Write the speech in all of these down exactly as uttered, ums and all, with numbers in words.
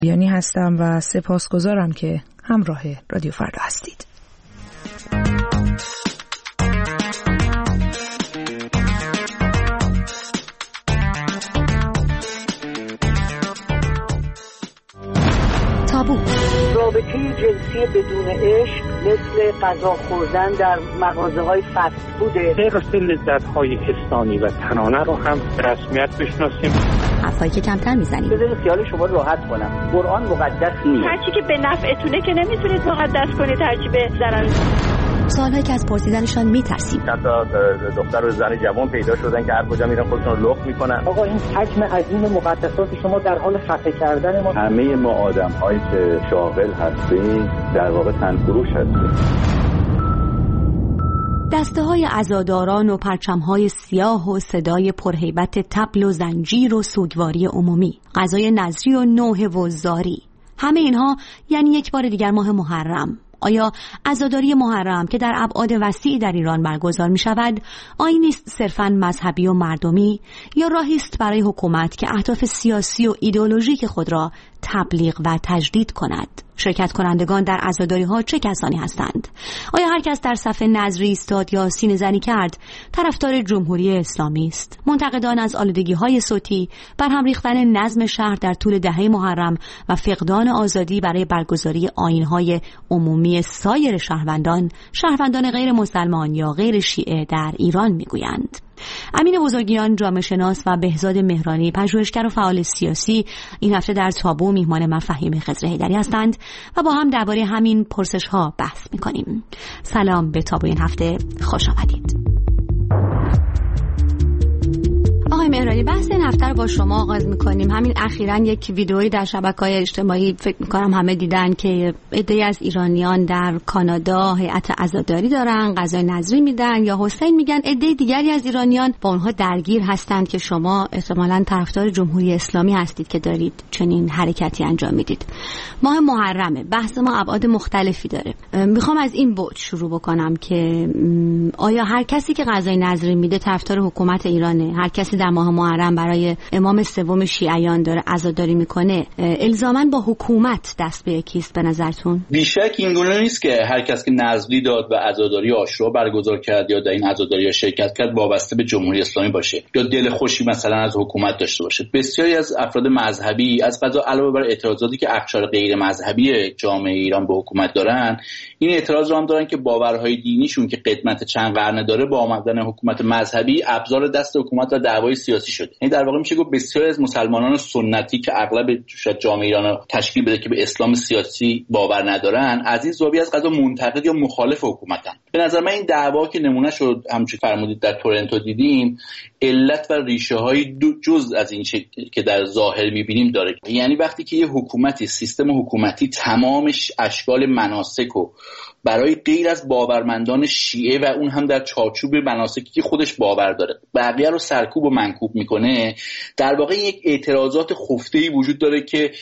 یعنی هستم و سپاسگزارم که همراه رادیو فردا هستید. تابو. رابطه جنسی بدون عشق مثل غذا خوردن در مغازه‌های فست فوده. طبق لذت‌های انسانی و تنانه رو هم به رسمیت بشناسیم. حرفایی که کمتر میزنیم. بذارید خیال شما راحت کنم. قرآن مقدس نیست. هرچی که به نفعتونه که نمیتونید مقدس کنید، هرچی به ضرر. سوالایی که از پرسیدنشان میترسیم. چند تا دختر و زن جوان پیدا شدن که هر کجا میرن خودشون رو لخت میکنن. آقا این حجم عظیم مقدسات شما در حال خفه کردن ما. همه ما آدم‌هایی که شاغل هستیم در واقع تنفروش هستیم. دسته های عزاداران و پرچم های سیاه و صدای پرهیبت طبل و زنجیر و سوگواری عمومی، غذای نظری و نوحه و زاری، همه اینها یعنی یک بار دیگر ماه محرم. آیا عزاداری محرم که در ابعاد وسیعی در ایران برگزار می شود آیینی است صرفاً مذهبی و مردمی، یا راهی است برای حکومت که اهداف سیاسی و ایدئولوژیک خود را تبلیغ و تجدید کند؟ شرکت کنندگان در عزاداری ها چه کسانی هستند؟ آیا هر کس در صف نظری ایستاد یا سینه زنی کرد طرفدار جمهوری اسلامی است؟ منتقدان از آلودگی های صوتی، برهم ریختن نظم شهر در طول دهه محرم و فقدان آزادی برای برگزاری آیین های عمومی سایر شهروندان، شهروندان غیر مسلمان یا غیر شیعه در ایران میگویند. امین بزرگیان، جامعه شناس، و بهزاد مهرانی، پژوهشگر و فعال سیاسی، این هفته در تابو میهمان من فهیم خضر حیدری هستند و با هم درباره همین پرسش ها بحث میکنیم. سلام به تابو این هفته، خوش آمدید. آقای مهرانی، بحث این هفته رو با شما آغاز میکنیم. همین اخیراً یک ویدئویی در شبکه‌های اجتماعی فکر میکنم همه دیدن که عده‌ای از ایرانیان در کانادا هیئت عزاداری دارن، غذای نظری میدن یا حسین میگن. عده دیگری از ایرانیان با اونها درگیر هستند که شما احتمالاً طرفدار جمهوری اسلامی هستید که دارید چنین حرکتی انجام میدید. ماه محرمه، بحث ما ابعاد مختلفی داره. میخوام از این بعد شروع بکنم که آیا هر کسی که غذای نظری میده طرفدار حکومت ایرانه؟ هر کسی در ماه محرم برای امام سوم شیعیان داره عزاداری میکنه، الزاماً با حکومت دست به یکیست به نظرتون؟ بیشک این گونه نیست که هر کس که نذری داد و عزاداری عاشورا برگزار کرد یا در این عزاداری شرکت کرد وابسته به جمهوری اسلامی باشه یا دل خوشی مثلا از حکومت داشته باشه. بسیاری از افراد مذهبی از قضا علاوه بر اعتراضاتی که اقشار غیر مذهبی جامعه ایران به حکومت دارن، این اعتراض رو هم دارن که باورهای دینیشون که قدمت چند قرن داره با آمدن حکومت مذهبی ابزار دست حکومت و دعوای سیاسی شده. یعنی در واقع میشه گفت بسیاری از مسلمانان سنتی که اغلب شاید جامعه ایران رو تشکیل بده که به اسلام سیاسی باور ندارن، از این زاویه از قضا منتقد یا مخالف حکومتن. به نظر من این دعوا که نمونه شد همچون فرمودید در تورنتو دیدیم، علت و ریشه های جز از این که در ظاهر میبینیم داره. یعنی وقتی که یه حکومتی، سیستم حکومتی تمامش اشکال مناسک و برای غیر از باورمندان شیعه و اون هم در چارچوب مناسکی که خودش باور داره بقیه رو سرکوب و منکوب میکنه، در واقع یک اعتراضات خفته‌ای وجود داره که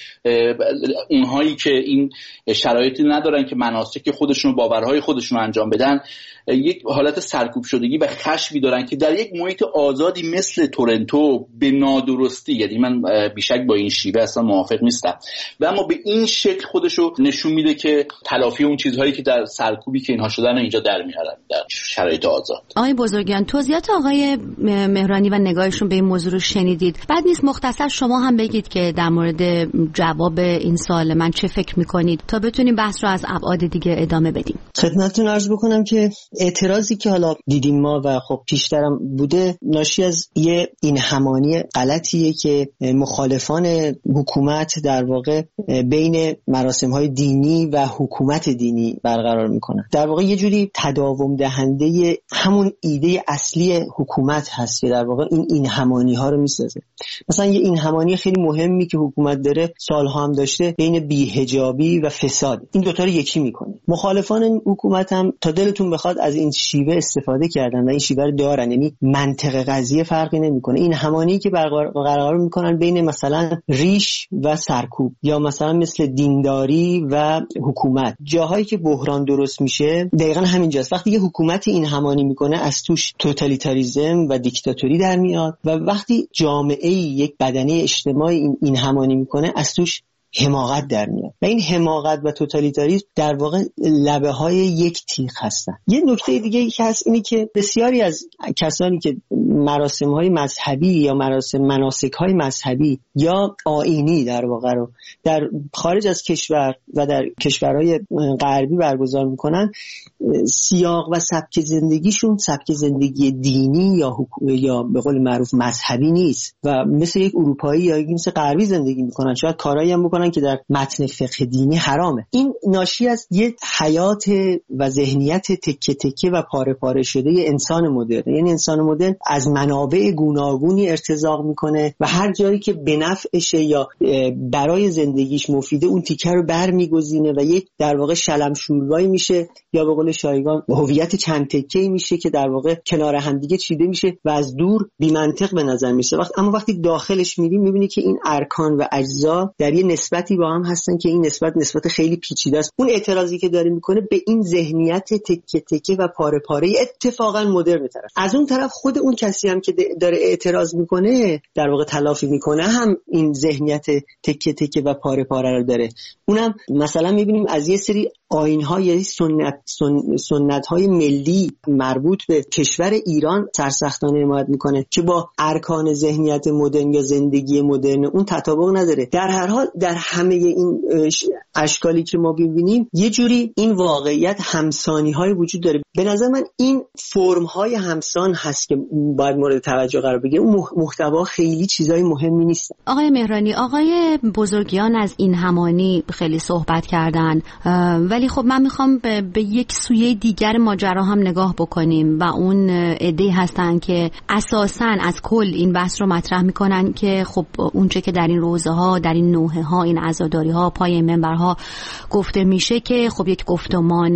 اونهایی که این شرایطی ندارن که مناسک خودشون و باورهای خودشون رو انجام بدن، یک حالت سرکوب شدگی و خشمی دارن که در یک محیط آزادی مثل تورنتو به نادرستی، یعنی من بیشک با این شیوه اصلا موافق نیستم، و اما به این شکل خودشو نشون میده که تلافی اون چیزهایی که در سرکوبی که اینها شدن اینجا در میارن در شرایط آزاد. آقای بزرگیان، توضیحات آقای مهرانی و نگاهشون به این موضوع رو شنیدید. بعد نیست مختصر شما هم بگید که در مورد جواب این سوال من چه فکر میکنید تا بتونیم بحث رو از ابعاد دیگه ادامه بدیم. خدمتتون عرض بکنم که اعتراضی که حالا دیدیم ما و خب پیشترم بوده ناشی از یه این همانی غلطیه که مخالفان حکومت در واقع بین مراسم‌های دینی و حکومت دینی برقرار میکنن. در واقع یه جوری تداوم دهنده همون ایده اصلی حکومت هست که در واقع این این همانی ها رو میسازه. مثلا یه این همانی خیلی مهمی که حکومت داره سالها هم داشته بین بی‌حجابی و فساد، این دوتا رو یکی میکنه. مخالفان حکومت هم تا دلتون بخواد از این شیوه استفاده کردن و این شیوه رو دارن، یعنی منطق قضیه فرقی نمیکنه. این همانی که برقرار میکنن بین مثلا ریش و سرکوب یا مثلا مثل دینداری و حکومت، جاهایی که بحران درست میشه دقیقاً همینجاست. وقتی یه حکومتی این همانی میکنه از توش توتالیتاریسم و دیکتاتوری در میاد و وقتی جامعه یک بدنه اجتماعی این, این همانی میکنه از توش حماقت در میاد و این حماقت و توتالیتاریسم در واقع لبه های یک تیغ هستن. یه نکته دیگه ای که هست اینه که بسیاری از کسانی که مراسم های مذهبی یا مراسم مناسک های مذهبی یا آیینی در واقع رو در خارج از کشور و در کشورهای غربی برگزار میکنن، سیاق و سبک زندگیشون سبک زندگی دینی یا حکومت یا به قول معروف مذهبی نیست و مثل یک اروپایی یا یک مثل غربی زندگی میکنن، شاید کارایی هم بکنن که در متن فقه دینی حرامه. این ناشی از یک حیات و ذهنیت تکه تکه و پاره پاره شده انسان مدرن. یعنی انسان مدرن از منابع گوناگونی ارتزاق میکنه و هر جایی که به نفعشه یا برای زندگیش مفیده اون تیکه رو برمیگزینه و یک در واقع شلم شوربایی میشه یا به قول شایگان هویت چند تکه‌ای میشه که در واقع کنار هم دیگه چیده میشه و از دور بی منطق به نظر میشه. وقت اما وقتی داخلش میری میبینی که این ارکان و اجزا در یه نسبتی با هم هستن که این نسبت نسبت خیلی پیچیده است. اون اعتراضی که داره میکنه به این ذهنیت تکه تکه و پاره پاره اتفاقا مدرن طرف. از اون طرف خود اون کسی هم که داره اعتراض میکنه در واقع تلافی میکنه هم این ذهنیت تکه تکه و پاره پاره رو داره. اونم مثلا میبینیم از یه سری آیین‌ها یا سنت سن، سنت‌های ملی مربوط به کشور ایران سرسختانه حمایت میکنه که با ارکان ذهنیت مدرن یا زندگی مدرن اون تطابق نداره. در هر حال در همه این اشکالی که ما ببینیم یه جوری این واقعیت همسانی‌های وجود داره. به نظر من این فرم‌های همسان هست که باید مورد توجه قرار بگیره. اون محتوا خیلی چیزای مهمی نیست. آقای مهرانی، آقای بزرگیان از این همانی خیلی صحبت کردن، ولی خب من میخوام به, به یک سویه دیگر ماجرا هم نگاه بکنیم و اون عده‌ای هستن که اساساً از کل این بحث رو مطرح میکنن که خب اونچه که در این روزه ها، در این نوحه ها، این عزاداری ها، پای منبرها گفته میشه که خب یک گفتمان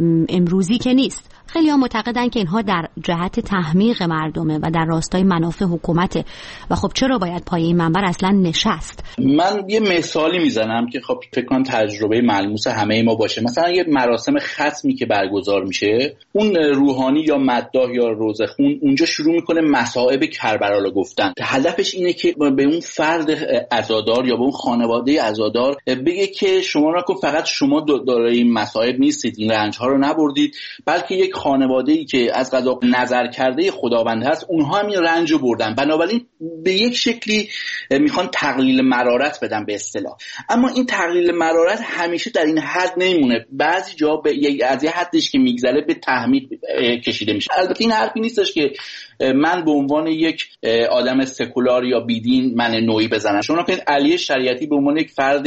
امروزی که نیست. خیلی ها معتقدن که اینها در جهت تحمیق مردمه و در راستای منافع حکومته و خب چرا باید پای این منبر اصلا نشست؟ من یه مثالی میزنم که خب فکر کنم تجربه ملموس همه ما باشه. مثلا یه مراسم ختمی که برگزار میشه، اون روحانی یا مداح یا روزخون اونجا شروع میکنه مصائب کربلا رو گفتن. هدفش اینه که به اون فرد عزادار یا به اون خانواده عزادار بگه که شما را که فقط شما دارای این مصائب نیستید، این رنج ها رو نبردید، بلکه یک خانواده‌ای که از قضا نظر کرده خداوند هست اونها هم این رنج رو بردن، بنابراین به یک شکلی میخوان تقلیل مرارت بدن به اصطلاح. اما این تقلیل مرارت همیشه در این حد نمیمونه، بعضی جا به از یه حدش که میگذره به تحمیق کشیده میشه. البته این حرفی نیستش که من به عنوان یک آدم سکولار یا بیدین من نوعی بزنم. شما که علی شریعتی به عنوان یک فرد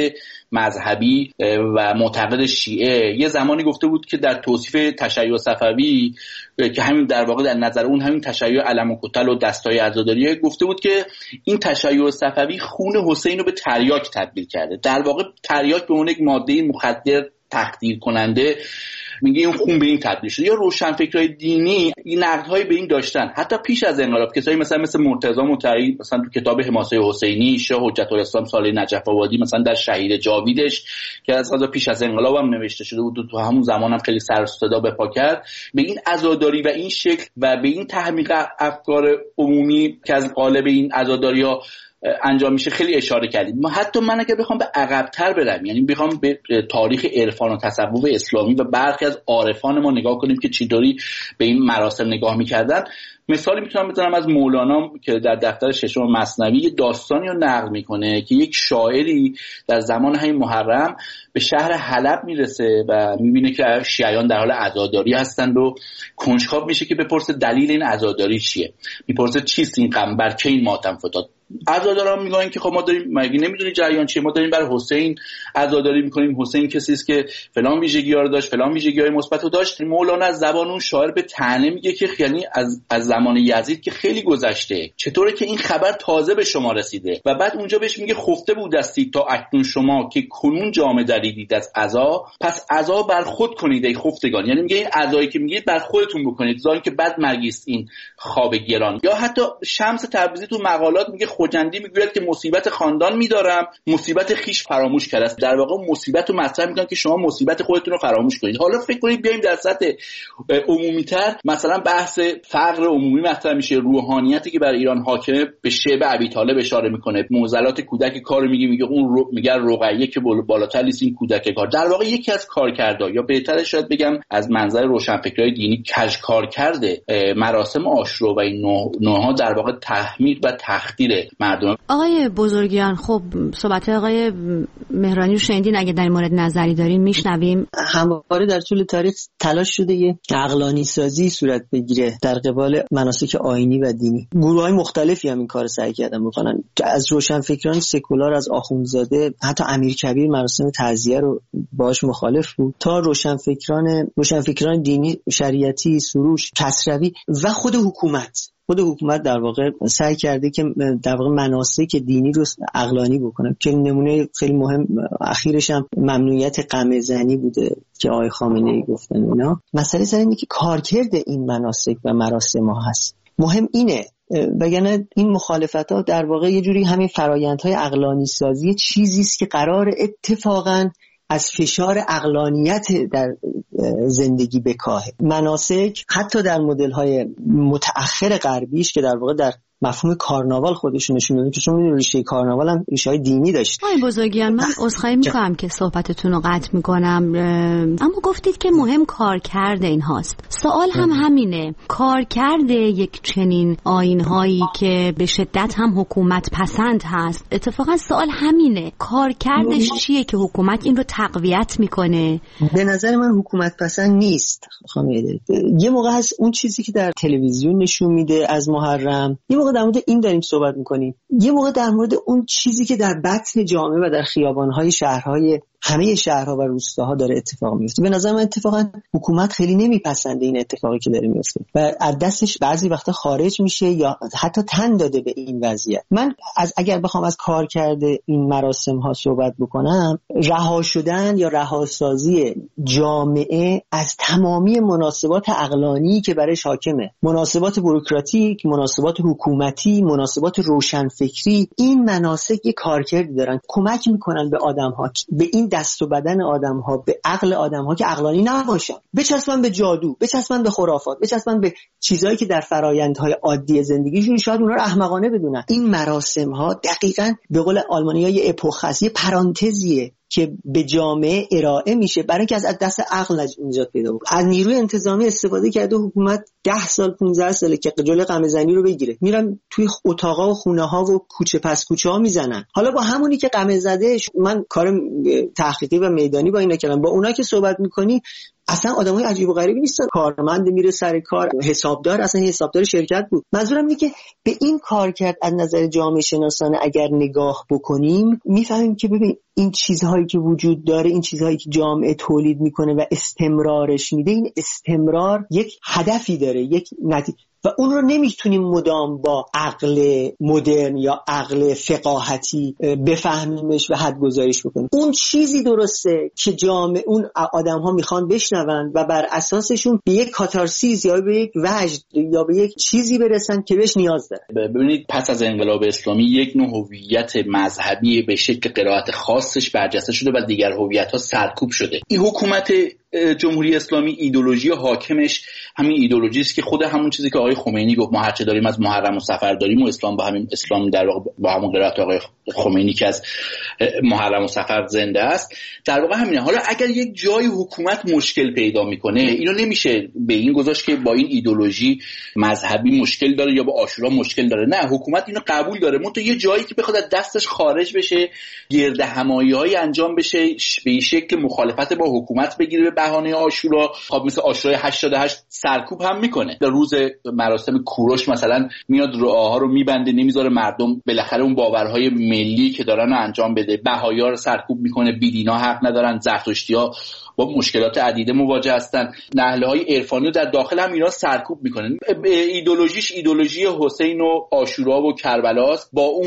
مذهبی و معتقد شیعه یه زمانی گفته بود که در توصیف تشیع صفوی که همین در واقع در نظر اون همین تشیع علم و کتل و دستای عزاداریه، گفته بود که این تشیع صفوی خون حسین رو به تریاک تبدیل کرده. در واقع تریاک به عنوان یک ماده مخدر تخدیر کننده میگه این خون به این تبدیل شده. یا روشنفکرای دینی این نقدهای به این داشتن حتی پیش از انقلاب. کسایی مثلا مثل مرتضی مطهری مثلا تو کتاب حماسه حسینی، شاه حجت الاسلام صالح نجف آبادی مثلا در شهید جاویدش که از قضا پیش از انقلاب هم نوشته شده بود، تو همون زمان هم خیلی سر و صدا به پا کرد، به این عزاداری و این شکل و به این تحمیق افکار عمومی که از قالب این عزاداری‌ها انجام میشه خیلی اشاره کردیم. حتی من اگه بخوام به عقب‌تر برم، یعنی بخوام به تاریخ عرفان و تصوف اسلامی و برخی از عارفان ما نگاه کنیم که چطوری به این مراسم نگاه میکردن، مثالی میتونم بزنم از مولانا که در دفتر ششم مثنوی یه داستانی رو نقل میکنه که یک شاعری در زمان همین محرم به شهر حلب میرسه و میبینه که شیعیان در حال عزاداری هستند و کنجکاو میشه که بپرسه دلیل این عزاداری چیه. میپرسه چیست این غم، بر کی این ماتم فتاد؟ عزاداران میگن که خب ما داریم، مگه نمیدونی جریان چیه، ما داریم برای حسین عزاداری میکنیم، حسین کسی است که فلان ویژگی‌ها رو داشت، فلان ویژگی‌های مثبت رو داشت. مولانا از زبان اون شاعر به طعنه میگه که یعنی از از زمان یزید که خیلی گذشته، چطوره که این خبر تازه به شما رسیده؟ و بعد اونجا بهش میگه خفته بودستی تا اکنون شما که کنون جام دریدید از عزا، پس عزا بر خود کنید ای خفتگان. یعنی میگه این عزایی که میگید بر خودتون بکنید، زان که بعد مرگیست این خواب گران. یا حتی شمس تبریزی تو مقالات میگه خرجندی میگوید که مصیبت خاندان میدارم، مصیبت خیش فراموش کرده است. در واقع مصیبت رو مطرح میکنن که شما مصیبت خودتون رو فراموش کنید. حالا فکر کنید بیایم در سطح عمومی‌تر، مثلا بحث فقر عمومی مطرح میشه، روحانیتی که بر ایران حاکمه به شعب ابی طالب اشاره میکنه، معضلات کودک کار میگه میگه اون رو میگه رقیه که بالاتر نیست این کودک کار. در واقع یکی از کارکردها، یا بهتره شاید بگم از منظر روشنفکرای دینی کج کار کرده مراسم عاشورا و این نوع‌ها در واقع تحمیل و تخدیر مردم. آقای بزرگیان، خب صحبت آقای مهرانی رو شنیدین، اگه در این مورد نظری دارین میشنویم. همواره در طول تاریخ تلاش شده یه عقلانی سازی صورت بگیره در قبال مناسک آیینی و دینی. گروه‌های مختلفی هم این کار سعی کردن بکنن، از روشنفکران سکولار، از آخوندزاده، حتی امیرکبیر مراسم تعزیه رو باهاش مخالف بود، تا روشنفکران روشنفکران دینی، شریعتی، سروش، کسروی و خود حکومت. خود حکومت در واقع سعی کرده که در واقع مناسک دینی رو عقلانی بکنه، که نمونه خیلی مهم اخیرش هم ممنوعیت قمه‌زنی بوده که آقای خامنه‌ای گفتن. اینا مسئله سر اینه که کارکرد این مناسک و مراسم ها هست. مهم اینه، وگرنه این مخالفت‌ها در واقع یه جوری همین فرایندهای عقلانی سازی چیزی است که قرار اتفاقاً از فشار عقلانیت در زندگی بکاهه. مناسک حتی در مدل‌های متأخر غربیش که در واقع در مفهوم کارناوال خودشون نشون میدن، که شما میدونید ریشه کارناوال هم ریشه‌های دینی داشت. آقای بزرگیان، من عذرخواهی می‌کنم که صحبتتون رو قطع می‌کنم، اما گفتید که مهم کارکرد این هاست. سوال هم همینه، کارکرد یک چنین آیین‌هایی که به شدت هم حکومت پسند هست، اتفاقا سوال همینه، کارکردش چیه که حکومت این رو تقویت می‌کنه؟ به نظر من حکومت پسند نیست. خانم یه موقع هست اون چیزی که در تلویزیون نشون میده از محرم، یه موقع در مورد این داریم صحبت میکنیم، یه موقع در مورد اون چیزی که در بطن جامعه و در خیابان‌های شهرهای همه شهرها و روستاها داره اتفاق میفته. به نظر من اتفاقا حکومت خیلی نمیپسنده این اتفاقی که داره میفته و از دستش بعضی وقتا خارج میشه یا حتی تن داده به این وضعیت. من از اگر بخوام از کار کرده این مراسم ها صحبت بکنم، رها شدن یا رهاسازی جامعه از تمامی مناسبات عقلانی که برای حاکمه، مناسبات بوروکراتیک، مناسبات حکومتی، مناسبات روشنفکری، این مناسک یک کارکردی دارن، کمک میکنن به آدم‌ها، به این دست و بدن آدم‌ها، به عقل آدم‌ها که عقلانی نباشن، بچسبن به جادو، بچسبن به خرافات، بچسبن به چیزایی که در فرآیندهای عادی زندگیشون شاید اونها رو احمقانه بدونن. این مراسم‌ها دقیقاً به قول آلمانی‌ها یه اپوخ هست، یه پرانتزیه که به جامعه ارائه میشه برای اینکه از دست عقل نجات پیدا بکنه. از نیروی انتظامی استفاده کرده حکومت ده سال پانزده ساله که جلوی قمه‌زنی رو بگیره، میرن توی اتاقا و خونه ها و کوچه پس کوچه ها میزنن. حالا با همونی که قمه زده، من کار تحقیقی و میدانی با اینا کردم، با اونا که صحبت میکنی اصلا آدمای عجیب و غریبی نیستن. کارمند میره سر کار، حسابدار، اصلا حسابدار شرکت بود. منظورم اینه که به این کار کرد از نظر جامعه شناسانه اگر نگاه بکنیم میفهمیم که ببین این چیزهایی که وجود داره، این چیزهایی که جامعه تولید میکنه و استمرارش میده، این استمرار یک هدفی داره، یک نتیجه، و اون رو نمیتونیم مدام با عقل مدرن یا عقل فقاهتی بفهمیمش و حد گذاریش بکنیم. اون چیزی درسته که جامعه، اون آدم ها میخوان بشنون و بر اساسشون به یک کاتارسیس یا به یک وجد یا به یک چیزی برسن که بهش نیاز دارن. ببینید پس از انقلاب اسلامی یک نوع هویت مذهبی به شکل قرائت خاصش برجسته شده و دیگر هویت‌ها سرکوب شده. این حکومت جمهوری اسلامی ایدئولوژی حاکمش همین ایدئولوژی است که خود همون چیزی که آقای خمینی گفت، ما هرچه داریم از محرم و صفر داریم و اسلام با همین اسلام در واقع با همون قرائت آقای خمینی که از محرم و صفر زنده است، در واقع همینه. حالا اگر یک جای حکومت مشکل پیدا میکنه، اینو نمیشه به این گذاشت که با این ایدئولوژی مذهبی مشکل داره یا با عاشورا مشکل داره. نه، حکومت اینو قبول داره، منتها یه جایی که بخواد از دستش خارج بشه، گرد همایی‌های انجام بشه، به این شکل مخالفت با حکومت بگیره بهانه عاشورا، خب مثل عاشورای هشتاد و هشت سرکوب هم میکنه. در روز مراسم کوروش مثلا میاد راه ها رو میبنده، نمیذاره مردم بالاخره اون باورهای ملی که دارن رو انجام بده. بهائی‌ها رو سرکوب میکنه، بیدینا حق ندارن، زرتشتی‌ها با مشکلات عدیده مواجه هستن، نهله‌های عرفانی رو در داخل هم ایران سرکوب میکنن. ایدئولوژیش ایدئولوژی حسین و عاشورا و کربلاست، با اون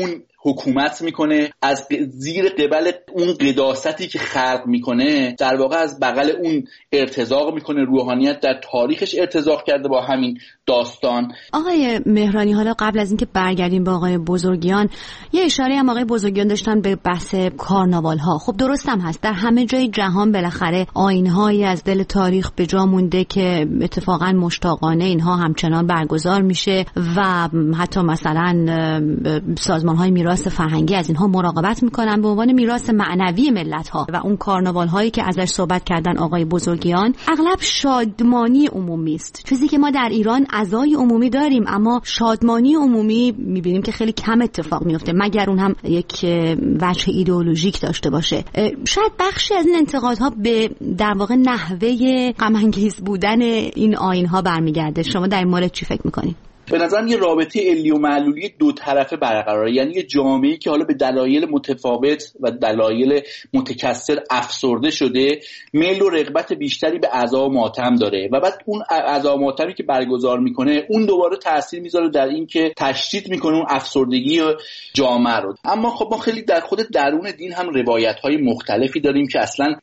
حکومت میکنه، از زیر قبل اون قداستی که خلق میکنه در واقع از بغل اون ارتزاق میکنه. روحانیت در تاریخش ارتزاق کرده با همین داستان. آقای مهرانی، حالا قبل از اینکه برگردیم به آقای بزرگیان، یه اشاره هم آقای بزرگیان داشتن به بحث کارناوال ها. خب درست هم هست، در همه جای جهان بالاخره آیین‌هایی از دل تاریخ به جا مونده که اتفاقا مشتاقانه اینها همچنان برگزار میشه و حتی مثلا سازمان‌های میراث فرهنگی از اینها مراقبت میکنن به عنوان میراث معنوی ملت‌ها. و اون کارناوال هایی که ازش صحبت کردن آقای بزرگیان اغلب شادمانی عمومی است، چیزی که ما در ایران عزای عمومی داریم اما شادمانی عمومی میبینیم که خیلی کم اتفاق میفته، مگر اون هم یک وجه ایدئولوژیک داشته باشه. شاید بخشی از این انتقادها به در واقع نحوه غم انگیز بودن این آیین‌ها برمیگرده. شما در این مورد چی فکر میکنید؟ به نظرم یه رابطه علی و معلولی دو طرفه برقراره، یعنی یه جامعه‌ای که حالا به دلایل متفاوت و دلایل متکثر افسرده شده، میل و رغبت بیشتری به عزا و ماتم داره و بعد اون عزا و ماتمی که برگزار میکنه اون دوباره تاثیر میذاره در این که تشدید میکنه اون افسردگی جامعه رو. اما خب ما خیلی در خود درون دین هم روایت‌های مختلفی داریم که اصلا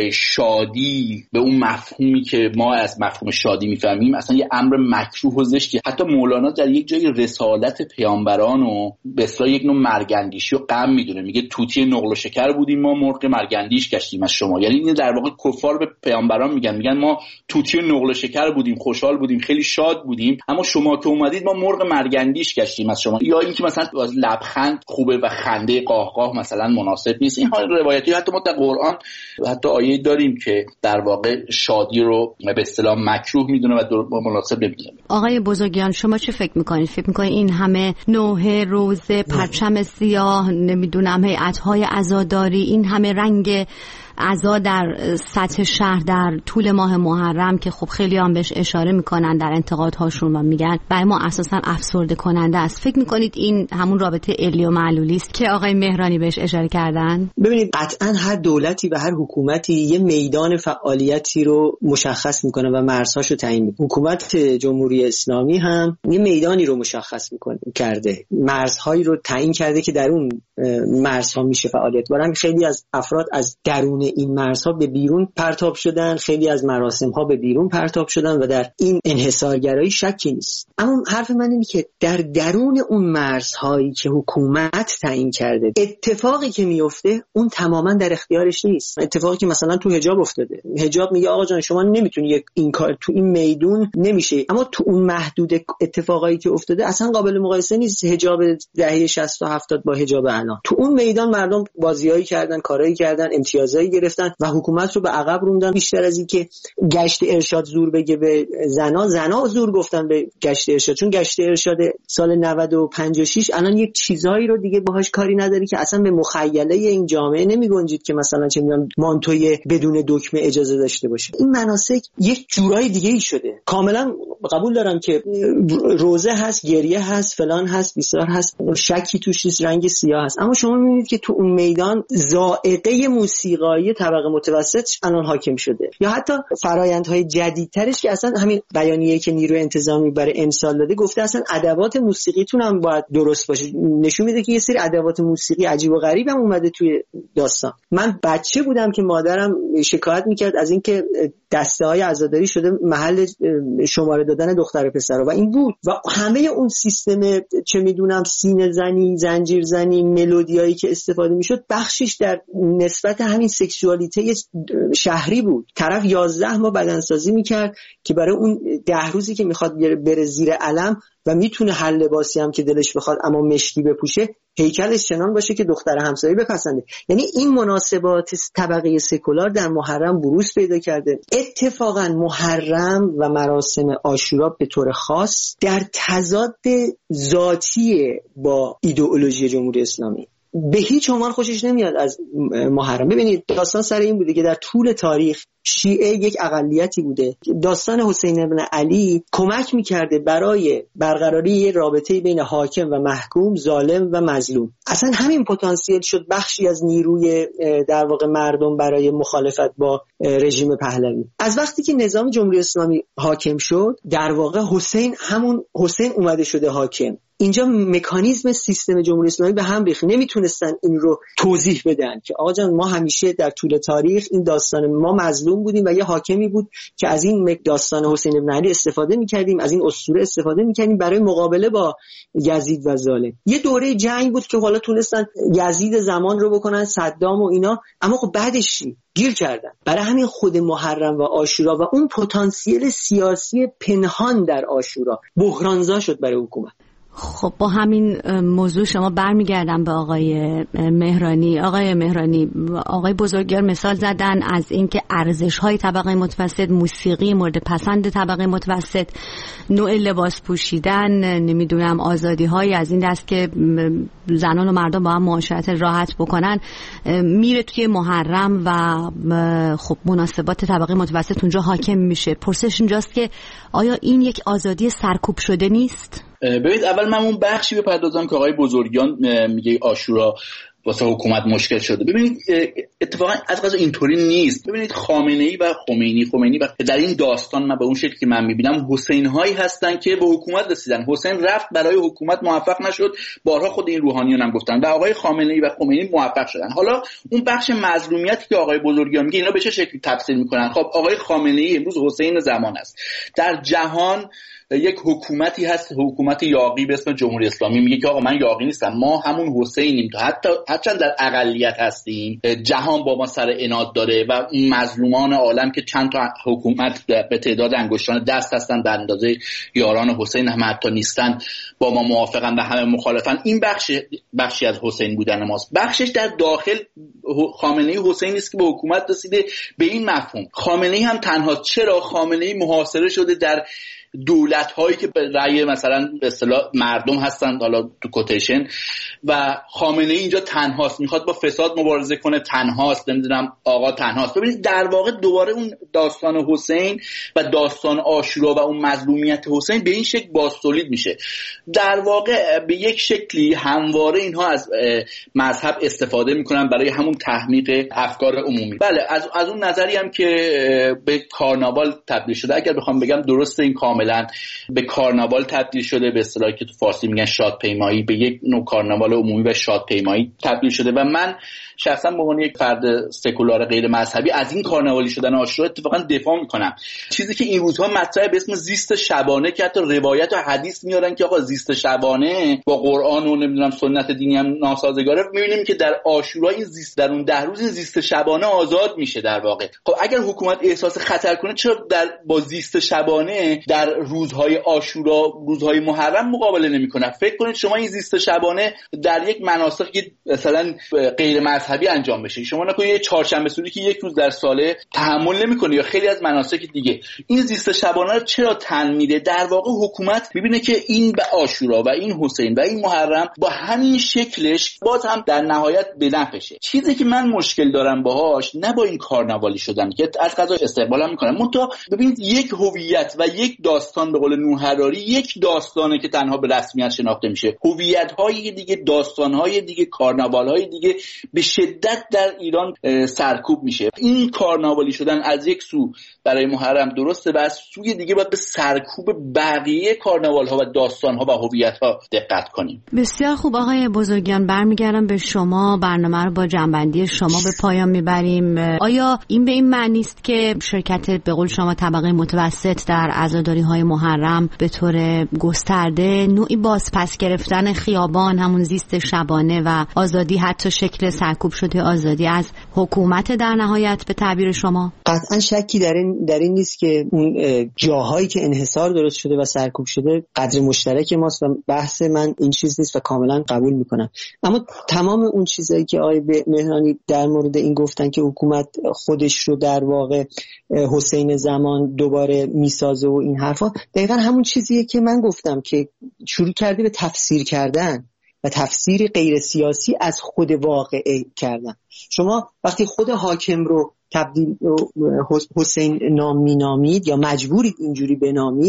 شادی به اون مفهومی که ما از مفهوم شادی میفهمیم اصلا یه امر مکروه و زشتی. حتی مولانا در یک جای رسالت پیامبران و به اصطلاح یک نوع مرگندیشی و غم میدونه، میگه طوطی نقل و شکر بودیم ما، مرغ مرگندیش گشتیم از شما. یعنی این در واقع کفار به پیامبران میگن میگن ما طوطی نقل و شکر بودیم، خوشحال بودیم، خیلی شاد بودیم، اما شما که اومدید ما مرغ مرگندیش گشتیم از شما. یا اینکه مثلا لبخند خوبه و خنده قاهقاه مثلا مناسب نیست. این ها روایتی حتی ما در قرآن حتی آیه داریم که در واقع شادی رو به اصطلاح مکروه میدونه و مناسب نمیدونه. آقای بزرگیان شما چه فکر میکنید؟ فکر میکنید این همه نوحه، روزه، پرچم سیاه، نمیدونم هیئت‌های عزاداری، این همه رنگ عزا در سطح شهر در طول ماه محرم که خب خیلی هم بهش اشاره میکنن در انتقادهاشون و میگن برای ما اساسا افسرده کننده است، فکر میکنید این همون رابطه علی و معلولی است که آقای مهرانی بهش اشاره کردن؟ ببینید قطعا هر دولتی و هر حکومتی یه میدان فعالیتی رو مشخص میکنه و مرزهاشو تعیین میکنه. حکومت جمهوری اسلامی هم یه میدانی رو مشخص میکنه کرده، مرزهایی رو تعیین کرده که در اون مرزها میشه فعالیت. برای خیلی از افراد از درون این مرزها به بیرون پرتاب شدن، خیلی از مراسم‌ها به بیرون پرتاب شدن و در این انحصارگرایی شکی نیست. اما حرف من اینه که در درون اون مرزهایی که حکومت تعیین کرده اتفاقی که میفته اون تماما در اختیارش نیست. اتفاقی که مثلا تو حجاب افتاده، حجاب میگه آقا جان شما نمیتونی این کار تو این میدون نمیشه، اما تو اون محدود اتفاقایی که افتاده اصلا قابل مقایسه نیست حجاب دهه شصت و هفتاد با حجاب الان. تو اون میدان مردم بازیایی کردن، کارایی کردن، امتیازایی گرفتن و حکومت رو به عقب روندن. بیشتر از این که گشت ارشاد زور بگه به زنا، زنا زور گفتن به گشت ارشاد، چون گشت ارشاد سال نود و پنج و شش الان یک چیزایی رو دیگه باهاش کاری نداری که اصلا به مخیله این جامعه نمیگنجید که مثلا چه میدونم مانتوی بدون دکمه اجازه داشته باشه. این مناسک یک جورای دیگه ای شده. کاملا قبول دارم که روزه هست، گریه هست، فلان هست، بیسار هست، شکی توش نیست، رنگ سیاه هست، اما شما میبینید که تو اون میدان ذائقه موسیقایی طبقه متوسط الان حاکم شده، یا حتی فرآیندهای جدیدترش که اصلا همین بیانیه‌ای که نیروی انتظامی برای امسال داده گفته اصلا ادوات موسیقیتون هم باید درست باشه. نشون میده که یه سری ادوات موسیقی عجیب و غریب هم اومده توی داستان. من بچه بودم که مادرم شکایت میکرد از اینکه دسته‌های عزاداری شده محل شماره دادن دختر پسرا و این بود و همه اون سیستم چه میدونم سینه زنی، زنجیر زنی، ملودیایی که استفاده میشد بخشش در نسبت همین سکشوالیته شهری بود. طرف یازده ماه بدنسازی میکرد که برای اون ده روزی که میخواد بره زیر علم و میتونه هر لباسی هم که دلش بخواد اما مشکی بپوشه هیکلش چنان باشه که دختر همسایه بپسنده. یعنی این مناسبات طبقه سکولار در محرم بروز پیدا کرده. اتفاقا محرم و مراسم عاشورا به طور خاص در تضاد ذاتی با ایدئولوژی جمهوری اسلامی. به هیچ عنوان خوشش نمیاد از محرم. ببینید داستان سر این بوده که در طول تاریخ شیعه یک اقلیتی بوده. داستان حسین بن علی کمک میکرده برای برقراری رابطه بین حاکم و محکوم، ظالم و مظلوم. اصلا همین پتانسیل شد بخشی از نیروی در واقع مردم برای مخالفت با رژیم پهلوی. از وقتی که نظام جمهوری اسلامی حاکم شد در واقع حسین همون حسین اومده شده حاکم. اینجا مکانیزم سیستم جمهوری اسلامی به هم ریخت. نمیتونستن این رو توضیح بدن که آقا جان ما همیشه در طول تاریخ این داستان ما مظلوم بودیم و یه حاکمی بود که از این داستان حسین بن علی استفاده می‌کردیم، از این اسطوره استفاده می‌کردیم برای مقابله با یزید و ظالم. یه دوره جنگ بود که حالا تونستن یزید زمان رو بکنن، صدام و اینا، اما خب بعدش گیر کردن. برای همین خود محرم و عاشورا و اون پتانسیل سیاسی پنهان در عاشورا بحرانزا شد برای حکومت. خب با همین موضوع شما برمیگردم به آقای مهرانی. آقای مهرانی، آقای بزرگوار مثال زدن از اینکه ارزش‌های طبقه متوسط، موسیقی مورد پسند طبقه متوسط، نوع لباس پوشیدن، نمیدونم آزادی‌های از این دست که زنان و مردم با هم معاشرت راحت بکنن میره توی محرم و خب مناسبات طبقه متوسط اونجا حاکم میشه. پرسش اینجاست که آیا این یک آزادی سرکوب شده نیست؟ ببینید، اول من اون بخشی بپردازم که آقای بزرگیان میگه عاشورا واسه حکومت مشکل شده. ببینید اتفاقا از قضا اینطوری نیست. ببینید خامنه‌ای و خمینی خمینی و در این داستان من به اون شکلی که من میبینم حسین هایی هستن که به حکومت رسیدن. حسین رفت برای حکومت، موفق نشد، بارها خود این روحانیون هم گفتن، و آقای خامنه‌ای و خمینی موفق شدن. حالا اون بخش مظلومیتی که آقای بزرگیان میگه اینا به چه شکلی تفسیر میکنن؟ خب آقای خامنه‌ای امروز حسین زمان است. در جهان یک حکومتی هست، حکومت یاغی به اسم جمهوری اسلامی، میگه که آقا من یاغی نیستم، ما همون حسینیم، تا حتی هرچند در اقلیت هستیم جهان با ما سر عناد داره و مظلومان عالم که چند تا حکومت به تعداد انگشتان دست هستن در اندازه یاران حسین هم حتی نیستن، با ما موافقن و همه مخالفن. این بخش بخشی از حسین بودن ماست. بخشش در داخل خامنه‌ای حسین است که به حکومت رسیده به این مفهوم. خامنه‌ای هم تنها. چرا؟ خامنه‌ای محاصره شده در دولت هایی که به رأی مثلا به اصطلاح مردم هستن، حالا تو کوتیشن، و خامنه‌ای اینجا تنهاست، میخواد با فساد مبارزه کنه، تنهاست، نمیدونم آقا تنهاست. ببینید در واقع دوباره اون داستان حسین و داستان عاشورا و اون مظلومیت حسین به این شکل بازتولید میشه. در واقع به یک شکلی همواره اینها از مذهب استفاده میکنن برای همون تحمیق افکار عمومی. بله، از از اون نظری هم که به کارناوال تبدیل شده، اگر بخوام بگم درسته، این کاملا به کارناوال تبدیل شده، به اصطلاحی که تو فارسی میگن شادپیمایی، به یک نوع کارناوال عمومی و شادپیمایی تبدیل شده. و من شخصا به عنوان یک فرد سکولار غیر مذهبی از این کارناوالی شدن عاشورا اتفاقا دفاع میکنم. چیزی که این روزها مطرحه به اسم زیست شبانه که حتی روایت و حدیث میارن که آقا زیست شبانه با قرآن و نمیدونم سنت دینی هم ناسازگاره، میبینیم که در عاشورا این زیست، در اون ده روز زیست شبانه آزاد میشه. در واقع خب اگر حکومت احساس خطر کنه، چرا در با زیست شبانه در روزهای عاشورا، روزهای محرم مقابله نمیکنه؟ فکر کنید شما این زیست شبانه در یک مناسکی مثلا غیر مذهبی انجام بشه، شما نکنید یه چهارشنبه سوری که یک روز در ساله تحمل نمیکنه، یا خیلی از مناسک دیگه، این زیست شبانه رو چرا تن میده؟ در واقع حکومت میبینه که این به عاشورا و این حسین و این محرم با همین شکلش باز هم در نهایت به نفعشه. چیزی که من مشکل دارم باهاش نه با این کارناوالی شدن که از قضا استقبال هم میکنم، منتها ببینید یک هویت و یک داستان، به قول نوح حراری، یک داستانه که تنها به رسمیت شناخته میشه. هویت‌های دیگه، داستان‌های دیگه، کارناوال‌های دیگه به شدت در ایران سرکوب میشه. این کارناوالی شدن از یک سو برای محرم درسته و از سوی دیگه باید به سرکوب بقیه کارناوال‌ها و داستان‌ها و هویت‌ها دقت کنیم. بسیار خوب آقای بزرگیان، برمیگردم به شما. برنامه رو با جنبندی شما به پایان میبریم. آیا این به این معنی است که شرکت به قول شما طبقه متوسط در عزاداری‌های محرم به طور گسترده نوعی بازپس گرفتن خیابان، همون زیست شبانه و آزادی، حتی شکل سرکوب شده آزادی از حکومت در نهایت به تعبیر شما؟ قطعا شکی در این در این نیست که اون جاهایی که انحصار درست شده و سرکوب شده قدر مشترک ماست و بحث من این چیز نیست و کاملا قبول میکنم. اما تمام اون چیزایی که آقای مهرانی در مورد این گفتن که حکومت خودش رو در واقع حسین زمان دوباره میسازه و این حرفا، دقیقا همون چیزیه که من گفتم که شروع کرده به تفسیر کردن و تفسیر غیر سیاسی از خود واقعه کردن. شما وقتی خود حاکم رو تبدیل حسین نام می نامید یا مجبورید اینجوری بنامید،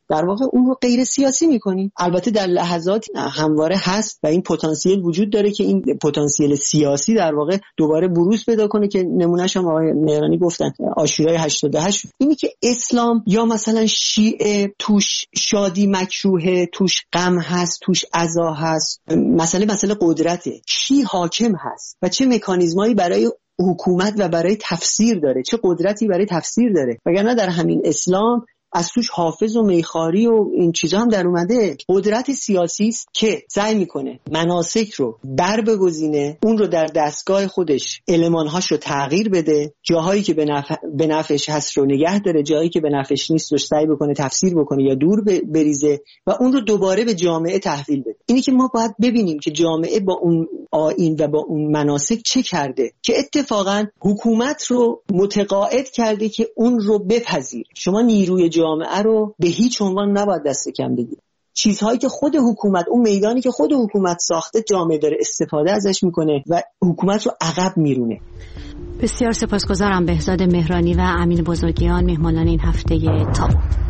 در واقع اون رو غیر سیاسی میکنیم. البته در لحظات همواره هست و این پتانسیل وجود داره که این پتانسیل سیاسی در واقع دوباره بروز پیدا کنه که نمونهش هم آقای مهرانی گفتن عاشورای هشتاد و هشت. اینی که اسلام یا مثلا شیعه توش شادی مکروهه، توش غم هست، توش عزا هست، مسئله مسئله قدرته، کی حاکم هست و چه مکانیزمایی برای حکومت و برای تفسیر داره، چه قدرتی برای تفسیر داره. وگرنه در همین اسلام از توش حافظ و میخاری و این چیزا هم در اومده. قدرت سیاسی است که سعی میکنه مناسک رو بر بگزینه، اون رو در دستگاه خودش المانهاش رو تغییر بده، جاهایی که به نفع به نفعش هست رو نگه داره، جایی که به نفعش نیست رو سعی بکنه تفسیر بکنه یا دور بریزه و اون رو دوباره به جامعه تحویل بده. اینی که ما باید ببینیم که جامعه با اون آیین و با اون مناسک چه کرده که اتفاقا حکومت رو متقاعد کرده که اون رو بپذیر. شما نیروی جامعه رو به هیچ عنوان نباید دست کم بگیرید. چیزهایی که خود حکومت، اون میدانی که خود حکومت ساخته، جامعه داره استفاده ازش میکنه و حکومت رو عقب میرونه. بسیار سپاسگزارم بهزاد مهرانی و امین بزرگیان، مهمانان این هفته تابو.